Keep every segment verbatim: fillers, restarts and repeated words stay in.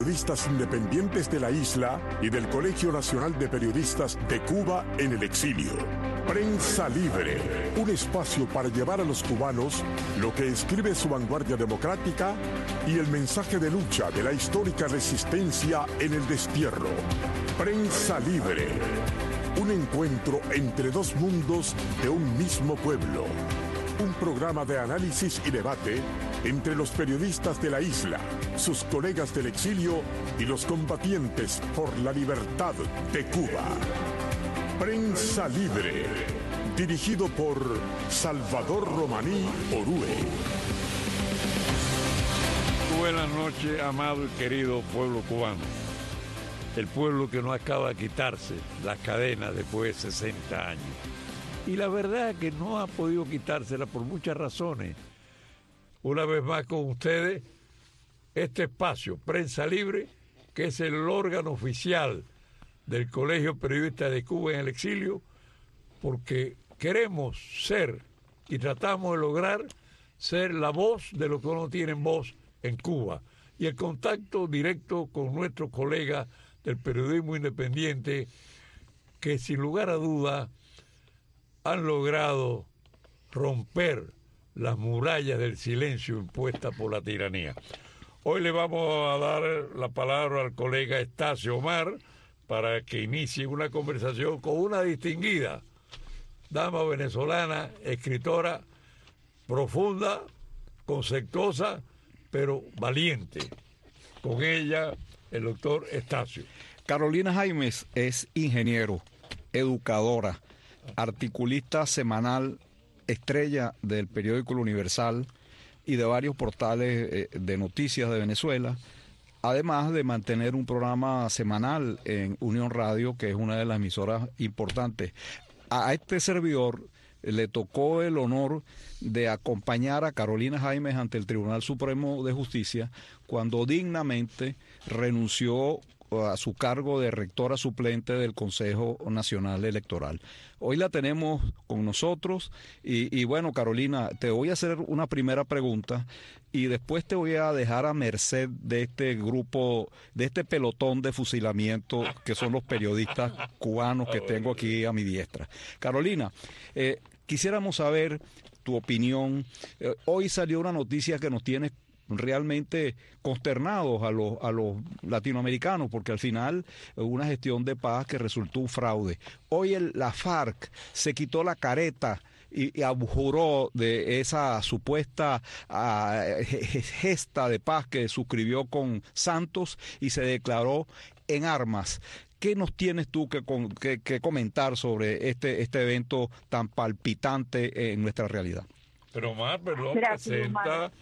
Periodistas independientes de la isla y del Colegio Nacional de Periodistas de Cuba en el exilio. Prensa Libre, un espacio para llevar a los cubanos lo que escribe su vanguardia democrática y el mensaje de lucha de la histórica resistencia en el destierro. Prensa Libre, un encuentro entre dos mundos de un mismo pueblo. Un programa de análisis y debate entre los periodistas de la isla, sus colegas del exilio y los combatientes por la libertad de Cuba. Prensa Libre, dirigido por Salvador Romaní Orue. Buenas noches, amado y querido pueblo cubano. El pueblo que no acaba de quitarse las cadenas después de sesenta años. Y la verdad es que no ha podido quitársela por muchas razones. Una vez más con ustedes, este espacio, Prensa Libre, que es el órgano oficial del Colegio Periodista de Cuba en el exilio, porque queremos ser y tratamos de lograr ser la voz de los que no tienen voz en Cuba. Y el contacto directo con nuestros colegas del periodismo independiente, que sin lugar a duda han logrado romper las murallas del silencio impuestas por la tiranía. Hoy le vamos a dar la palabra al colega Estacio Omar para que inicie una conversación con una distinguida dama venezolana, escritora profunda, conceptuosa, pero valiente. Con ella, el doctor Estacio. Carolina Jaimes es ingeniero, educadora, articulista semanal, estrella del periódico El Universal y de varios portales de noticias de Venezuela, además de mantener un programa semanal en Unión Radio, que es una de las emisoras importantes. A este servidor le tocó el honor de acompañar a Carolina Jaimes ante el Tribunal Supremo de Justicia cuando dignamente renunció a su cargo de rectora suplente del Consejo Nacional Electoral. Hoy la tenemos con nosotros y, y bueno, Carolina, te voy a hacer una primera pregunta y después te voy a dejar a merced de este grupo, de este pelotón de fusilamiento que son los periodistas cubanos que tengo aquí a mi diestra. Carolina, eh, quisiéramos saber tu opinión. Eh, hoy salió una noticia que nos tiene realmente consternados a los, a los latinoamericanos, porque al final una gestión de paz que resultó un fraude. Hoy el, la FARC se quitó la careta y, y abjuró de esa supuesta uh, gesta de paz que suscribió con Santos y se declaró en armas. ¿Qué nos tienes tú que, que, que comentar sobre este, este evento tan palpitante en nuestra realidad? Pero Omar, perdón, Gracias, presenta Omar.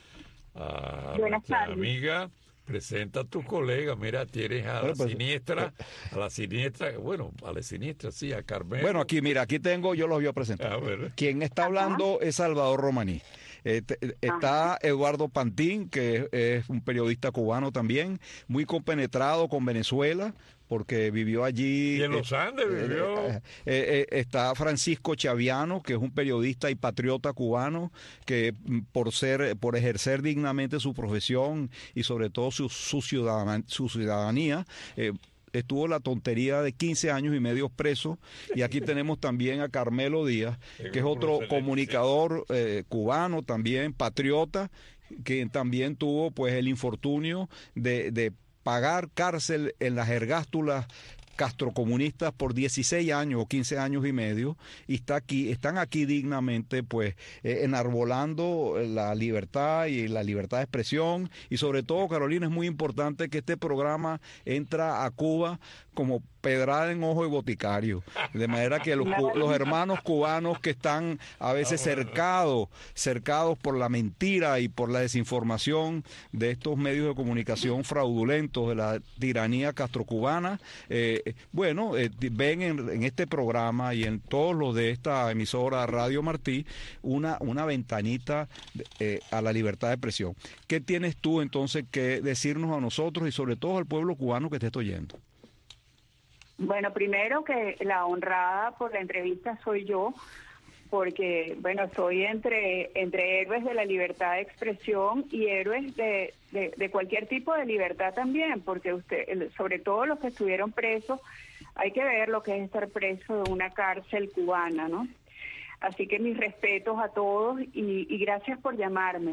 a Buenas nuestra tardes. amiga, presenta a tus colegas. Mira, tienes a Bueno, la pues, siniestra, a la siniestra, bueno, a la siniestra, sí, a Carmelo. Bueno, aquí, mira, aquí tengo, yo los voy a presentar. A ver. Quien está hablando es Salvador Romaní. Eh, te- está Eduardo Pantín, que es un periodista cubano también, muy compenetrado con Venezuela, porque vivió allí. Y en los eh, Andes eh, vivió. eh, eh, eh, está Francisco Chaviano, que es un periodista y patriota cubano, que mm, por ser, por ejercer dignamente su profesión y sobre todo su, su, ciudadan- su ciudadanía, eh, estuvo la tontería de quince años y medio preso. Y aquí tenemos también a Carmelo Díaz, que es otro comunicador eh, cubano también, patriota, que también tuvo pues el infortunio de, de pagar cárcel en las ergástulas castrocomunistas por dieciséis años o quince años y medio, y está aquí, están aquí dignamente pues eh, enarbolando la libertad y la libertad de expresión. Y sobre todo, Carolina, es muy importante que este programa entra a Cuba como pedrada en ojo de boticario, de manera que los, cu- los hermanos cubanos que están a veces cercados, cercados por la mentira y por la desinformación de estos medios de comunicación fraudulentos de la tiranía castrocubana, eh, bueno, eh, ven en, en este programa y en todos los de esta emisora Radio Martí una, una ventanita eh, a la libertad de expresión. ¿Qué tienes tú entonces que decirnos a nosotros y sobre todo al pueblo cubano que te está oyendo? Bueno, primero que la honrada por la entrevista soy yo, porque, bueno, soy entre, entre héroes de la libertad de expresión y héroes de, de, de cualquier tipo de libertad también, porque usted, sobre todo los que estuvieron presos, hay que ver lo que es estar preso en una cárcel cubana, ¿no? Así que mis respetos a todos y, y gracias por llamarme.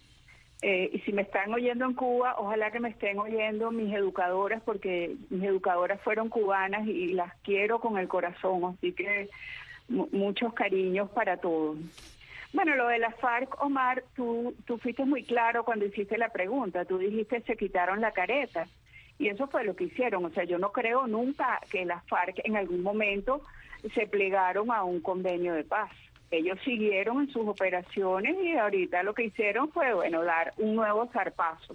Eh, y si me están oyendo en Cuba, ojalá que me estén oyendo mis educadoras, porque mis educadoras fueron cubanas y las quiero con el corazón, así que m- muchos cariños para todos. Bueno, lo de la FARC, Omar, tú, tú fuiste muy claro cuando hiciste la pregunta, tú dijiste se quitaron la careta, y eso fue lo que hicieron. O sea, yo no creo nunca que las FARC en algún momento se plegaron a un convenio de paz. Ellos siguieron en sus operaciones y ahorita lo que hicieron fue, bueno, dar un nuevo zarpazo.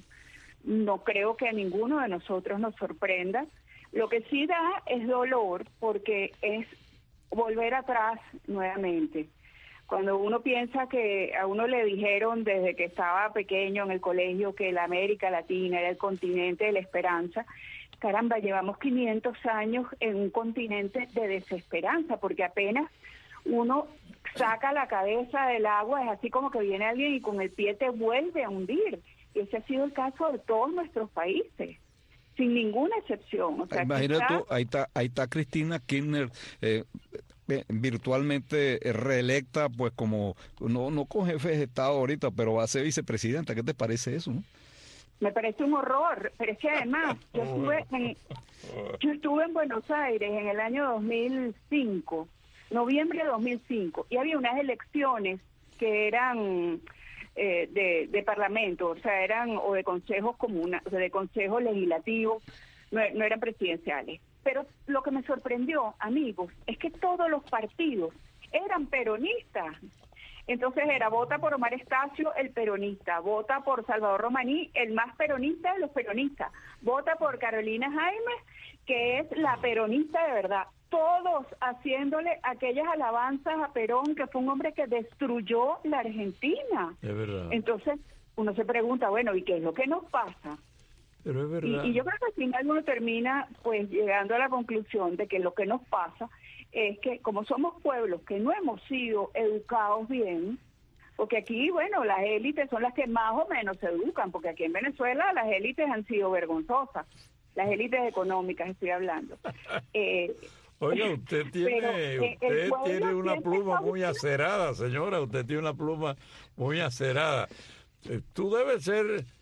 No creo que a ninguno de nosotros nos sorprenda. Lo que sí da es dolor porque es volver atrás nuevamente. Cuando uno piensa que a uno le dijeron desde que estaba pequeño en el colegio que la América Latina era el continente de la esperanza, caramba, llevamos quinientos años en un continente de desesperanza, porque apenas uno saca la cabeza del agua, es así como que viene alguien y con el pie te vuelve a hundir. Y ese ha sido el caso de todos nuestros países, sin ninguna excepción. O sea, imagínate quizá... tú, ahí está, ahí está Cristina Kirchner, eh, eh, virtualmente reelecta, pues como, no, no con jefe de Estado ahorita, pero va a ser vicepresidenta. ¿Qué te parece eso, no? Me parece un horror, pero es que además yo estuve en, yo estuve en Buenos Aires en el año dos mil cinco, noviembre de dos mil cinco, y había unas elecciones que eran eh, de, de parlamento, o sea, eran o de consejos comunales, o sea, de consejos legislativos, no, no eran presidenciales. Pero lo que me sorprendió, amigos, es que todos los partidos eran peronistas. Entonces era, vota por Omar Estacio, el peronista, vota por Salvador Romaní, el más peronista de los peronistas, vota por Carolina Jaime, que es la peronista de verdad. Todos haciéndole aquellas alabanzas a Perón, que fue un hombre que destruyó la Argentina. Es verdad. Entonces uno se pregunta, bueno, ¿y qué es lo que nos pasa? Pero es verdad. Y, y yo creo que al final uno termina pues llegando a la conclusión de que lo que nos pasa es que como somos pueblos que no hemos sido educados bien, porque aquí, bueno, las élites son las que más o menos se educan, porque aquí en Venezuela las élites han sido vergonzosas, las élites económicas estoy hablando. Eh, Oiga, usted tiene, pero, eh, usted tiene una siempre pluma está muy acerada, señora, usted tiene una pluma muy acerada. Eh, Tú debes ser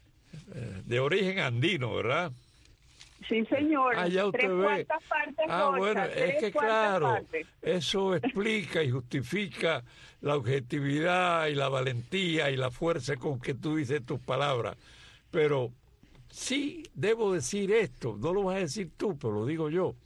eh, de origen andino, ¿verdad? Sí, señor. Ah, ya usted tres ve. cuartas partes Ah, rochas, bueno, tres es que cuartas claro, partes. eso explica y justifica la objetividad y la valentía y la fuerza con que tú dices tus palabras. Pero sí debo decir esto, no lo vas a decir tú, pero lo digo yo.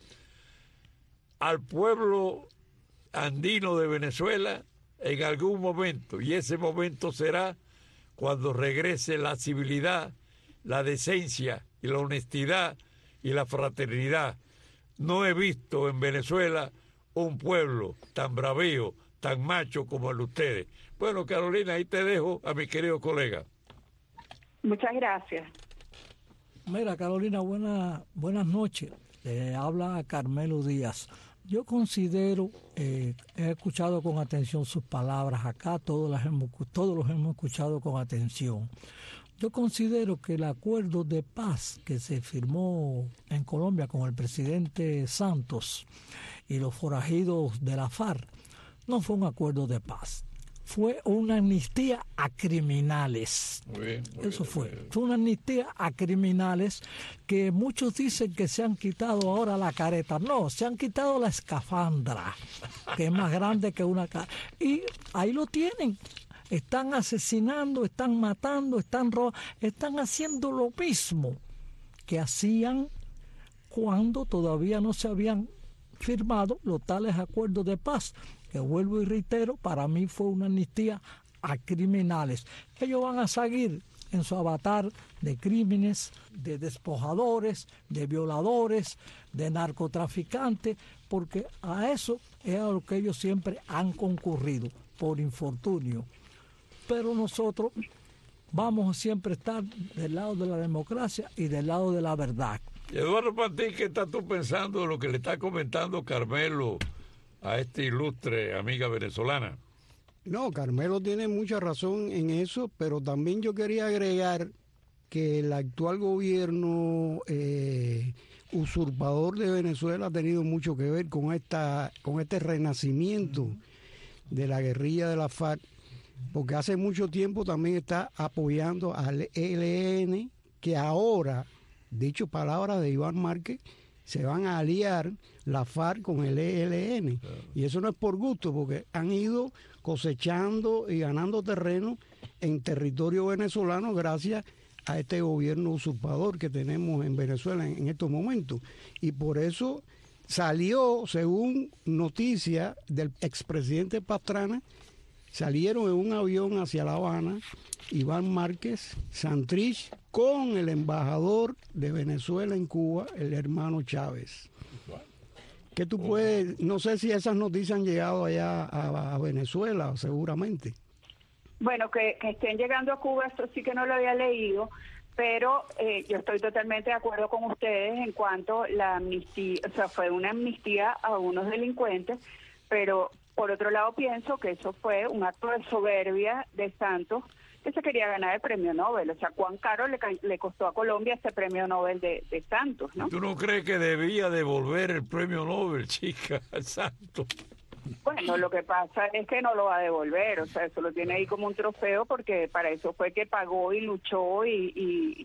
Al pueblo andino de Venezuela en algún momento, y ese momento será cuando regrese la civilidad, la decencia y la honestidad y la fraternidad. No he visto en Venezuela un pueblo tan bravío, tan macho como el de ustedes. Bueno, Carolina, ahí te dejo a mi querido colega. Muchas gracias. Mira, Carolina, buena, buenas noches. Eh, habla Carmelo Díaz. Yo considero, eh, he escuchado con atención sus palabras acá, todos, las hemos, todos los hemos escuchado con atención. Yo considero que el acuerdo de paz que se firmó en Colombia con el presidente Santos y los forajidos de la FARC no fue un acuerdo de paz. Fue una amnistía a criminales. Muy bien, muy Eso bien, fue. muy bien. Fue una amnistía a criminales que muchos dicen que se han quitado ahora la careta. No, se han quitado la escafandra, que es más grande que una careta. Y ahí lo tienen. Están asesinando, están matando, están robando, están haciendo lo mismo que hacían cuando todavía no se habían firmado los tales acuerdos de paz, que vuelvo y reitero, para mí fue una amnistía a criminales. Ellos van a seguir en su avatar de crímenes, de despojadores, de violadores, de narcotraficantes, porque a eso es a lo que ellos siempre han concurrido, por infortunio. Pero nosotros vamos a siempre estar del lado de la democracia y del lado de la verdad. Eduardo Pantín, ¿qué estás tú pensando de lo que le está comentando Carmelo a esta ilustre amiga venezolana? No, Carmelo tiene mucha razón en eso, pero también yo quería agregar que el actual gobierno eh, usurpador de Venezuela ha tenido mucho que ver con esta con este renacimiento de la guerrilla de la FARC, porque hace mucho tiempo también está apoyando al E L N, que ahora, dicho palabras de Iván Márquez, se van a aliar la FARC con el E L N. Claro. Y eso no es por gusto, porque han ido cosechando y ganando terreno en territorio venezolano gracias a este gobierno usurpador que tenemos en Venezuela en, en estos momentos. Y por eso salió, según noticias del expresidente Pastrana, salieron en un avión hacia La Habana Iván Márquez, Santrich, con el embajador de Venezuela en Cuba, el hermano Chávez. ¿Qué tú puedes? No sé si esas noticias han llegado allá a, a Venezuela, seguramente. Bueno, que, que estén llegando a Cuba, esto sí que no lo había leído, pero eh, yo estoy totalmente de acuerdo con ustedes en cuanto la amnistía, o sea, fue una amnistía a unos delincuentes, pero por otro lado pienso que eso fue un acto de soberbia de Santos, que se quería ganar el premio Nobel. O sea, cuán caro le, le costó a Colombia este premio Nobel de, de Santos, ¿no? ¿Tú no crees que debía devolver el premio Nobel, chica, al Santos? Bueno, lo que pasa es que no lo va a devolver, o sea, eso lo tiene ahí como un trofeo porque para eso fue que pagó y luchó y, y,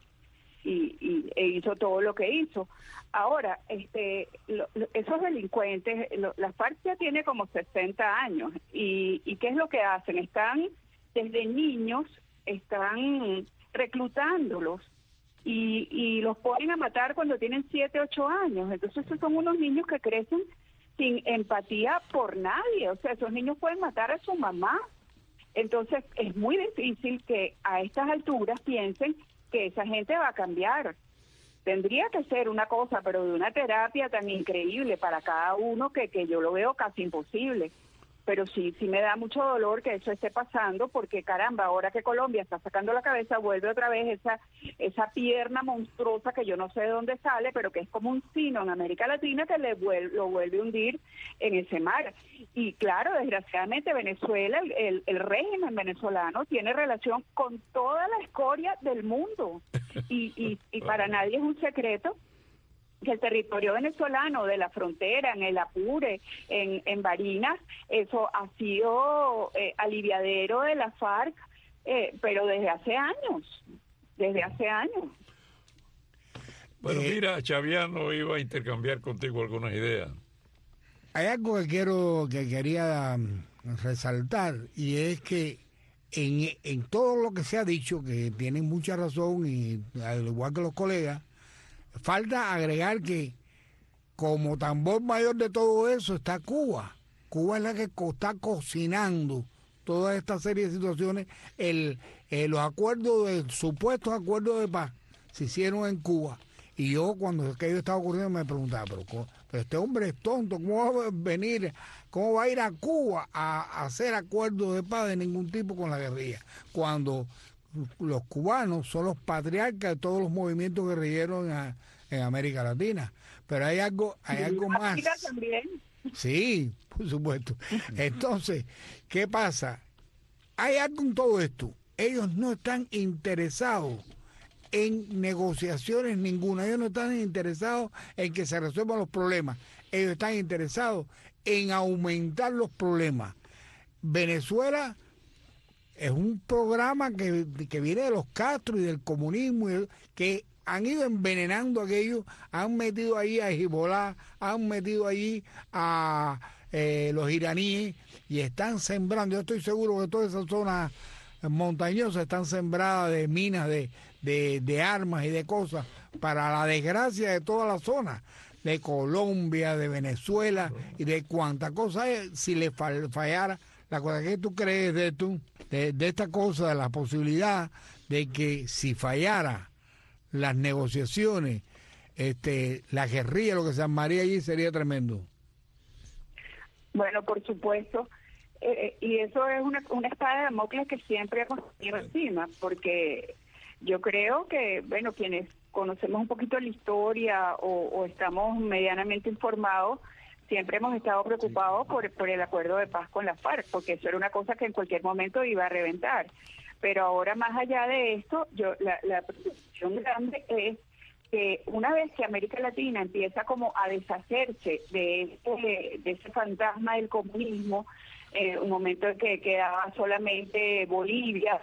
y, y e hizo todo lo que hizo. Ahora, este, lo, lo, esos delincuentes, lo, la FARC ya tiene como sesenta años y, y ¿qué es lo que hacen? Están desde niños, están reclutándolos y, y los ponen a matar cuando tienen siete, ocho años. Entonces esos son unos niños que crecen sin empatía por nadie, o sea, esos niños pueden matar a su mamá. Entonces es muy difícil que a estas alturas piensen que esa gente va a cambiar. Tendría que ser una cosa, pero de una terapia tan increíble para cada uno que, que yo lo veo casi imposible. Pero sí, sí me da mucho dolor que eso esté pasando, porque caramba, ahora que Colombia está sacando la cabeza, vuelve otra vez esa esa pierna monstruosa que yo no sé de dónde sale, pero que es como un sino en América Latina que le vuelve, lo vuelve a hundir en ese mar. Y claro, desgraciadamente Venezuela, el, el, el régimen venezolano tiene relación con toda la escoria del mundo. Y, y, y para nadie es un secreto que el territorio venezolano de la frontera, en el Apure, en, en Barinas, eso ha sido eh, aliviadero de la FARC, eh, pero desde hace años, desde hace años. Bueno, eh, mira, Chaviano iba a intercambiar contigo algunas ideas. Hay algo que quiero, que quería resaltar, y es que en, en todo lo que se ha dicho, que tienen mucha razón, y al igual que los colegas, falta agregar que como tambor mayor de todo eso está Cuba. Cuba es la que está cocinando toda esta serie de situaciones. El, eh, los acuerdos, de supuestos acuerdos de paz se hicieron en Cuba. Y yo cuando aquello estaba ocurriendo me preguntaba, pero, pero este hombre es tonto, ¿cómo va a venir, cómo va a ir a Cuba a, a hacer acuerdos de paz de ningún tipo con la guerrilla? Cuando los cubanos son los patriarcas de todos los movimientos guerrilleros en, en América Latina. Pero hay algo, hay algo más. También. Sí, por supuesto. Entonces, ¿qué pasa? Hay algo en todo esto. Ellos no están interesados en negociaciones ninguna. Ellos no están interesados en que se resuelvan los problemas. Ellos están interesados en aumentar los problemas. Venezuela es un programa que, que viene de los Castro y del comunismo, y que han ido envenenando aquello, han metido ahí a Hezbollah, han metido ahí a eh, los iraníes y están sembrando. Yo estoy seguro que todas esas zonas montañosas están sembradas de minas, de, de, de armas y de cosas, para la desgracia de toda la zona, de Colombia, de Venezuela y de cuánta cosa es, si le fallara. La cosa que tú crees de, tú, de, de esta cosa, de la posibilidad de que si fallara las negociaciones, este, la guerrilla, lo que se armaría allí sería tremendo. Bueno, por supuesto, eh, y eso es una, una espada de Damocles que siempre hemos tenido encima, porque yo creo que, bueno, quienes conocemos un poquito la historia o, o estamos medianamente informados, siempre hemos estado preocupados por, por el acuerdo de paz con la FARC, porque eso era una cosa que en cualquier momento iba a reventar. Pero ahora, más allá de esto, yo la, la preocupación grande es que una vez que América Latina empieza como a deshacerse de ese, de ese fantasma del comunismo, eh, un momento en que quedaba solamente Bolivia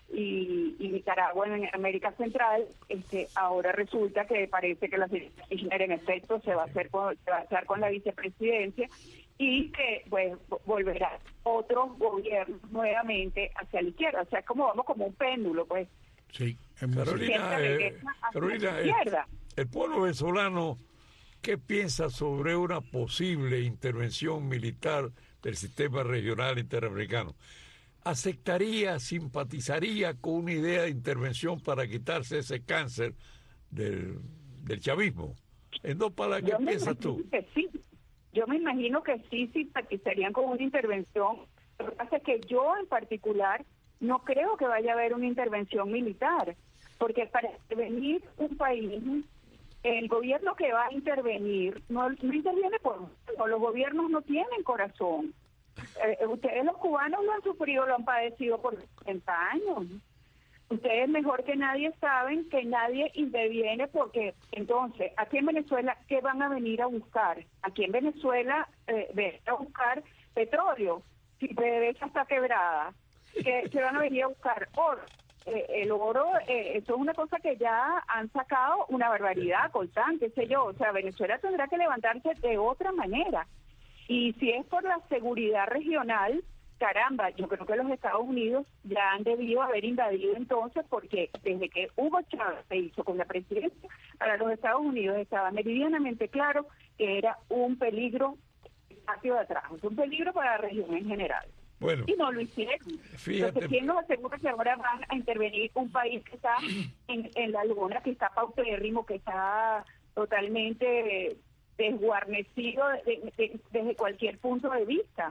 y, y Nicaragua en América Central, este, ahora resulta que parece que la señora Kirchner en efecto se va a hacer con, se va a hacer con la vicepresidencia y que pues volverá otros gobiernos nuevamente hacia la izquierda, o sea, como vamos como un péndulo, pues. Sí, Carolina, eh, Carolina eh, el pueblo venezolano, ¿qué piensa sobre una posible intervención militar del sistema regional interamericano? ¿Aceptaría, simpatizaría con una idea de intervención para quitarse ese cáncer del, del chavismo? En dos palabras, ¿qué piensas tú? Que sí. Yo me imagino que sí simpatizarían con una intervención. Lo que pasa es que yo en particular no creo que vaya a haber una intervención militar, porque para intervenir un país, el gobierno que va a intervenir no, no interviene por... Los gobiernos no tienen corazón. Eh, ustedes los cubanos lo han sufrido, lo han padecido por sesenta años. Ustedes mejor que nadie saben que nadie interviene porque entonces, aquí en Venezuela, ¿qué van a venir a buscar? Aquí en Venezuela eh, ven a buscar petróleo, si PDVSA está quebrada, que, que van a venir a buscar oro. Eh, el oro, eh, eso es una cosa que ya han sacado una barbaridad, coltán, qué sé yo, o sea, Venezuela tendrá que levantarse de otra manera. Y si es por la seguridad regional, caramba, yo creo que los Estados Unidos ya han debido haber invadido entonces, porque desde que Hugo Chávez se hizo con la presidencia, para los Estados Unidos estaba meridianamente claro que era un peligro hacia atrás, es un peligro para la región en general. Bueno, y no lo hicieron. Fíjate. Entonces, ¿quién nos asegura que ahora van a intervenir un país que está en, en la luna, que está paupérrimo, que está totalmente desguarnecido de, de, desde cualquier punto de vista?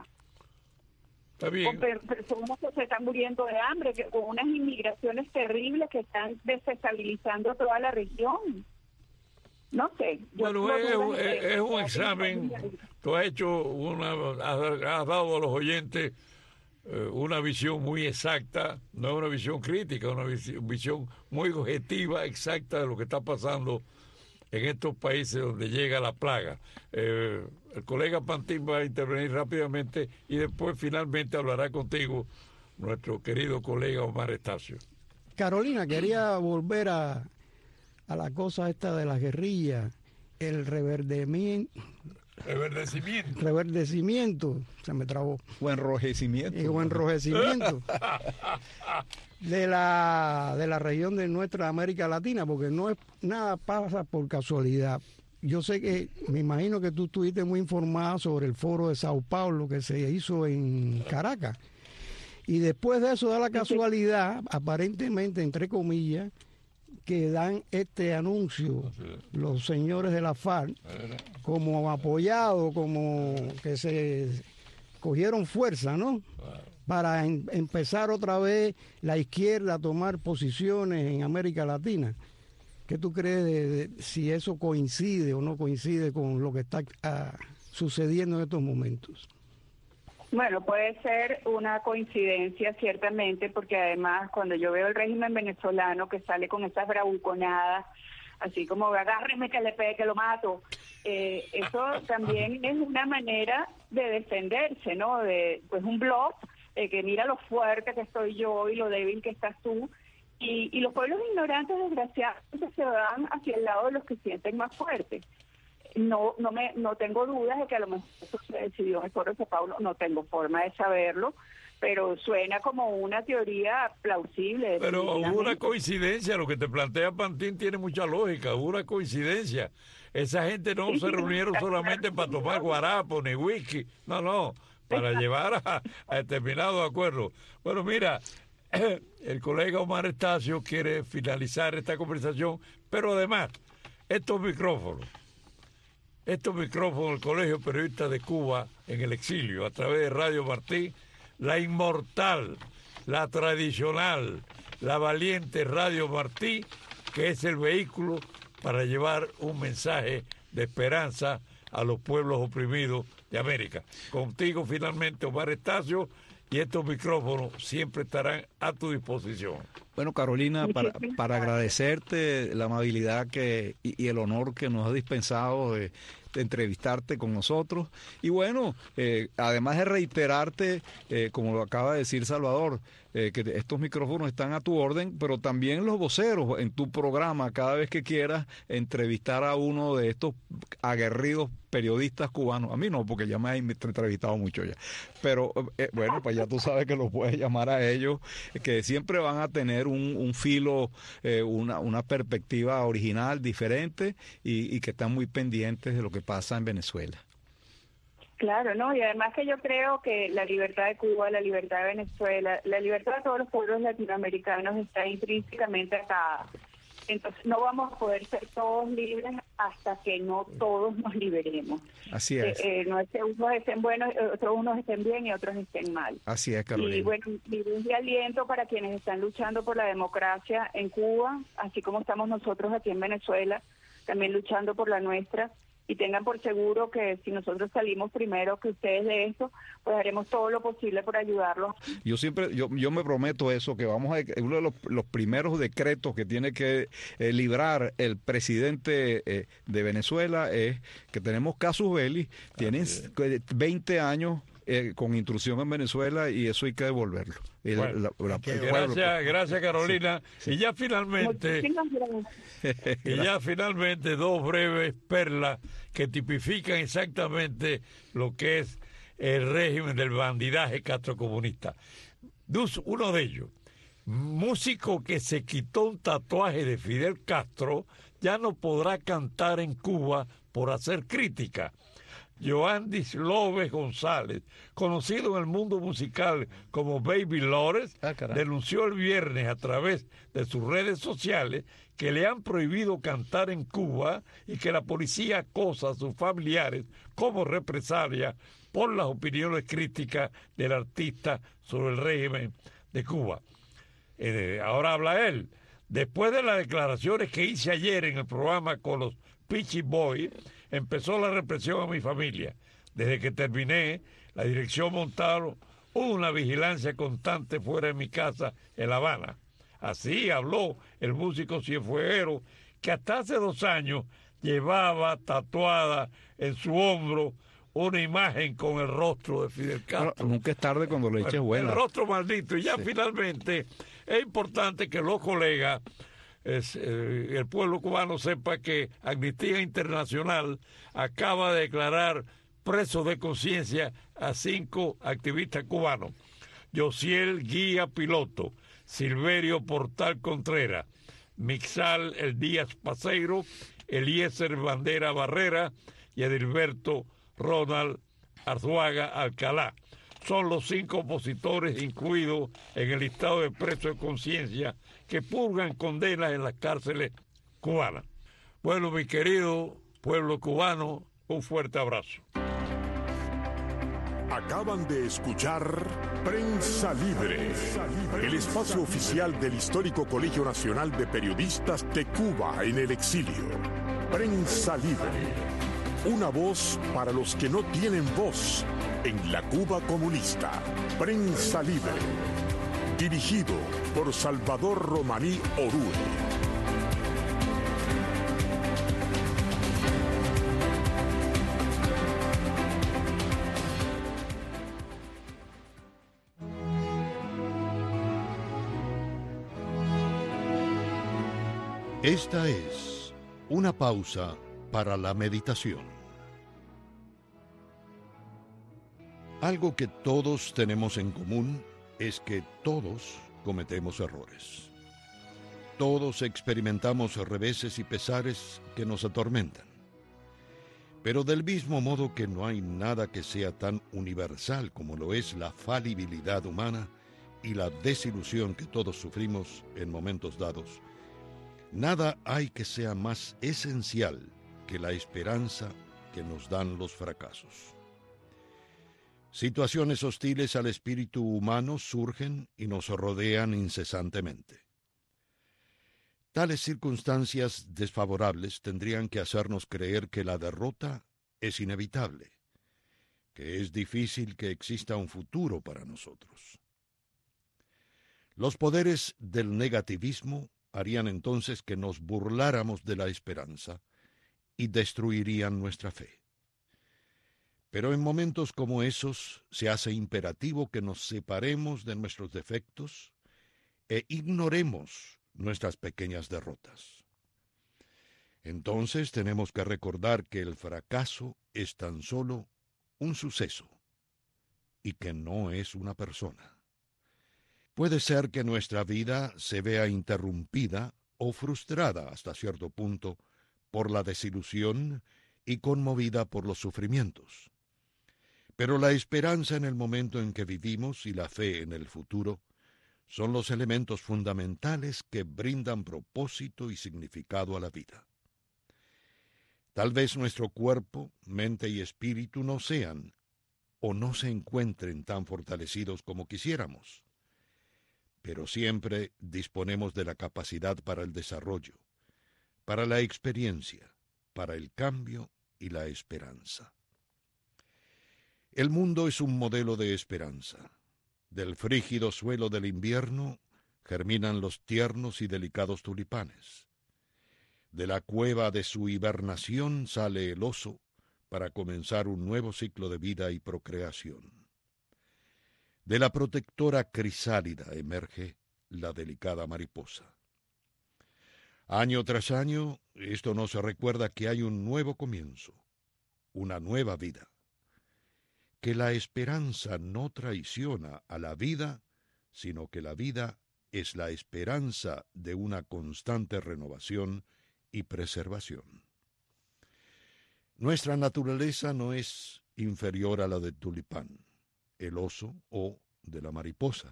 Está bien. Con per personas que se están muriendo de hambre, que, con unas inmigraciones terribles que están desestabilizando toda la región. No sé. Bueno, es, es, es un examen. Tú has hecho una, has, has dado a los oyentes eh, una visión muy exacta, no es una visión crítica, una visión, visión muy objetiva, exacta de lo que está pasando en estos países donde llega la plaga. Eh, el colega Pantín va a intervenir rápidamente y después finalmente hablará contigo nuestro querido colega Omar Estacio. Carolina, quería volver a, a la cosa esta de las guerrillas, el reverdecimiento. Reverdecimiento. Reverdecimiento, se me trabó. O enrojecimiento. O enrojecimiento de la de la región de nuestra América Latina, porque no es nada pasa por casualidad. Yo sé que, me imagino que tú estuviste muy informada sobre el foro de Sao Paulo que se hizo en Caracas. Y después de eso da la casualidad, aparentemente, entre comillas, que dan este anuncio los señores de la FARC como apoyado, como que se cogieron fuerza, ¿no? Para en, empezar otra vez la izquierda a tomar posiciones en América Latina. ¿Qué tú crees de, de si eso coincide o no coincide con lo que está uh, sucediendo en estos momentos? Bueno, puede ser una coincidencia ciertamente, porque además cuando yo veo el régimen venezolano que sale con esas bravuconadas, así como agárreme que le pegue, que lo mato, eh, eso también es una manera de defenderse, ¿no? De, pues un bluff, eh, que mira lo fuerte que estoy yo y lo débil que estás tú, y, y los pueblos ignorantes desgraciadamente se van hacia el lado de los que sienten más fuertes. No, no me, no tengo dudas de que a lo mejor eso se decidió en el foro de Sao Paulo, no tengo forma de saberlo, pero suena como una teoría plausible. Pero hubo una coincidencia, lo que te plantea Pantín tiene mucha lógica, hubo una coincidencia. Esa gente no se reunieron solamente para tomar guarapo ni whisky, no, no, para llevar a, a determinado acuerdo. Bueno, mira, el colega Omar Estacio quiere finalizar esta conversación, pero además, estos micrófonos, estos micrófonos del Colegio Periodista de Cuba en el exilio, a través de Radio Martí, la inmortal, la tradicional, la valiente Radio Martí, que es el vehículo para llevar un mensaje de esperanza a los pueblos oprimidos de América. Contigo finalmente, Omar Estacio, y estos micrófonos siempre estarán a tu disposición. Bueno, Carolina, para, para agradecerte la amabilidad que y, y el honor que nos ha dispensado de, de entrevistarte con nosotros. Y bueno, eh, además de reiterarte, eh, como lo acaba de decir Salvador, eh, que estos micrófonos están a tu orden, pero también los voceros en tu programa, cada vez que quieras entrevistar a uno de estos aguerridos periodistas cubanos. A mí no, porque ya me he entrevistado mucho ya. Pero eh, bueno, pues ya tú sabes que los puedes llamar a ellos, que siempre van a tener un, un filo, eh, una, una perspectiva original, diferente, y, y que están muy pendientes de lo que pasa en Venezuela. Claro, ¿no? Y además que yo creo que la libertad de Cuba, la libertad de Venezuela, la libertad de todos los pueblos latinoamericanos está intrínsecamente atada. Entonces no vamos a poder ser todos libres hasta que no todos nos liberemos. Así es. Eh, eh, no es que unos estén buenos, otros unos estén bien y otros estén mal. Así es, Carolina. Y bueno, y un aliento para quienes están luchando por la democracia en Cuba, así como estamos nosotros aquí en Venezuela, también luchando por la nuestra. Y tengan por seguro que si nosotros salimos primero que ustedes de esto, pues haremos todo lo posible por ayudarlos. Yo siempre, yo, yo me prometo eso, que vamos a, uno de los, los primeros decretos que tiene que eh, librar el presidente eh, de Venezuela es que tenemos casus belli, tienen veinte años eh, con intrusión en Venezuela y eso hay que devolverlo. Y bueno, la, la, la, gracias, gracias Carolina. Sí, sí. Y ya finalmente, y ya finalmente dos breves perlas que tipifican exactamente lo que es el régimen del bandidaje castrocomunista. Uno de ellos, músico que se quitó un tatuaje de Fidel Castro, ya no podrá cantar en Cuba por hacer crítica. Joandis López González, conocido en el mundo musical como Baby Lores, ah, denunció el viernes a través de sus redes sociales que le han prohibido cantar en Cuba y que la policía acosa a sus familiares como represalia por las opiniones críticas del artista sobre el régimen de Cuba. Eh, ahora habla él. Después de las declaraciones que hice ayer en el programa con los Peachy Boys, empezó la represión a mi familia. Desde que terminé, la dirección montaron una vigilancia constante fuera de mi casa en La Habana. Así habló el músico cienfueguero que hasta hace dos años llevaba tatuada en su hombro una imagen con el rostro de Fidel Castro. Bueno, nunca es tarde cuando le eches buena. El rostro maldito. Y ya sí. Finalmente es importante que los colegas, es, eh, el pueblo cubano sepa que Amnistía Internacional acaba de declarar presos de conciencia a cinco activistas cubanos. Yosiel Guía Piloto, Silverio Portal Contreras, Mixal El Díaz Paseiro, Eliezer Bandera Barrera y Edilberto Ronald Arzuaga Alcalá. Son los cinco opositores incluidos en el listado de presos de conciencia que purgan condenas en las cárceles cubanas. Bueno, mi querido pueblo cubano, un fuerte abrazo. Acaban de escuchar Prensa Libre, el espacio oficial del histórico Colegio Nacional de Periodistas de Cuba en el exilio. Prensa Libre, una voz para los que no tienen voz en la Cuba comunista. Prensa Libre, dirigido por Salvador Romaní Orue. Esta es una pausa para la meditación. Algo que todos tenemos en común es que todos cometemos errores. Todos experimentamos reveses y pesares que nos atormentan. Pero del mismo modo que no hay nada que sea tan universal como lo es la falibilidad humana y la desilusión que todos sufrimos en momentos dados, nada hay que sea más esencial que la esperanza que nos dan los fracasos. Situaciones hostiles al espíritu humano surgen y nos rodean incesantemente. Tales circunstancias desfavorables tendrían que hacernos creer que la derrota es inevitable, que es difícil que exista un futuro para nosotros. Los poderes del negativismo harían entonces que nos burláramos de la esperanza y destruirían nuestra fe. Pero en momentos como esos se hace imperativo que nos separemos de nuestros defectos e ignoremos nuestras pequeñas derrotas. Entonces tenemos que recordar que el fracaso es tan solo un suceso y que no es una persona. Puede ser que nuestra vida se vea interrumpida o frustrada hasta cierto punto por la desilusión y conmovida por los sufrimientos. Pero la esperanza en el momento en que vivimos y la fe en el futuro son los elementos fundamentales que brindan propósito y significado a la vida. Tal vez nuestro cuerpo, mente y espíritu no sean o no se encuentren tan fortalecidos como quisiéramos, pero siempre disponemos de la capacidad para el desarrollo, para la experiencia, para el cambio y la esperanza. El mundo es un modelo de esperanza. Del frígido suelo del invierno germinan los tiernos y delicados tulipanes. De la cueva de su hibernación sale el oso para comenzar un nuevo ciclo de vida y procreación. De la protectora crisálida emerge la delicada mariposa. Año tras año, esto nos recuerda que hay un nuevo comienzo, una nueva vida, que la esperanza no traiciona a la vida, sino que la vida es la esperanza de una constante renovación y preservación. Nuestra naturaleza no es inferior a la del tulipán, el oso o de la mariposa.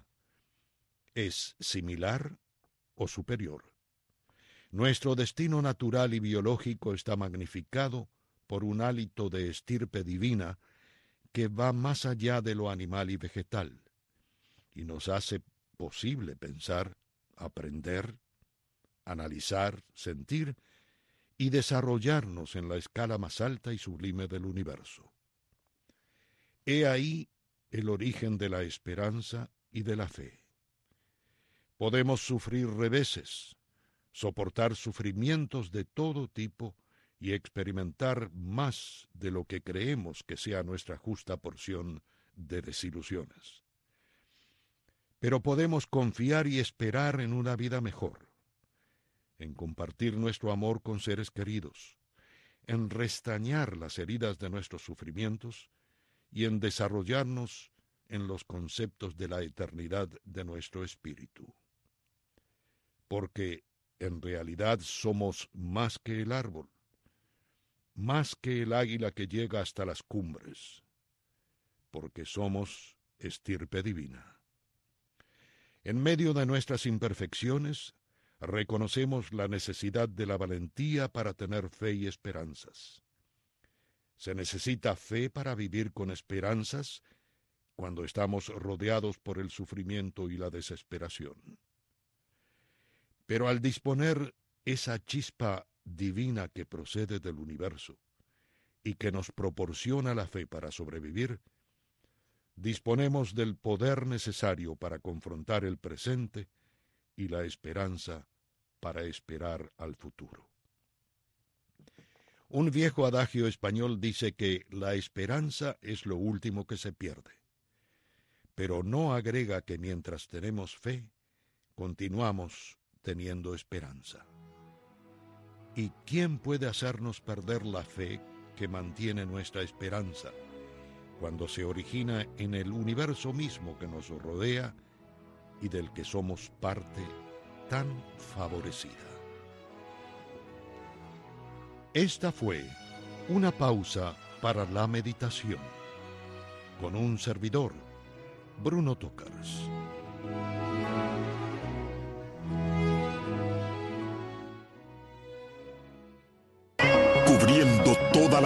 Es similar o superior. Nuestro destino natural y biológico está magnificado por un hálito de estirpe divina que va más allá de lo animal y vegetal, y nos hace posible pensar, aprender, analizar, sentir y desarrollarnos en la escala más alta y sublime del universo. He ahí el origen de la esperanza y de la fe. Podemos sufrir reveses, soportar sufrimientos de todo tipo y experimentar más de lo que creemos que sea nuestra justa porción de desilusiones. Pero podemos confiar y esperar en una vida mejor, en compartir nuestro amor con seres queridos, en restañar las heridas de nuestros sufrimientos y en desarrollarnos en los conceptos de la eternidad de nuestro espíritu. Porque en realidad somos más que el árbol, más que el águila que llega hasta las cumbres, porque somos estirpe divina. En medio de nuestras imperfecciones, reconocemos la necesidad de la valentía para tener fe y esperanzas. Se necesita fe para vivir con esperanzas cuando estamos rodeados por el sufrimiento y la desesperación. Pero al disponer esa chispa divina que procede del universo y que nos proporciona la fe para sobrevivir, disponemos del poder necesario para confrontar el presente y la esperanza para esperar al futuro. Un viejo adagio español dice que la esperanza es lo último que se pierde, pero no agrega que mientras tenemos fe, continuamos teniendo esperanza. ¿Y quién puede hacernos perder la fe que mantiene nuestra esperanza cuando se origina en el universo mismo que nos rodea y del que somos parte tan favorecida? Esta fue una pausa para la meditación con un servidor, Bruno Tócars. Cubriendo toda la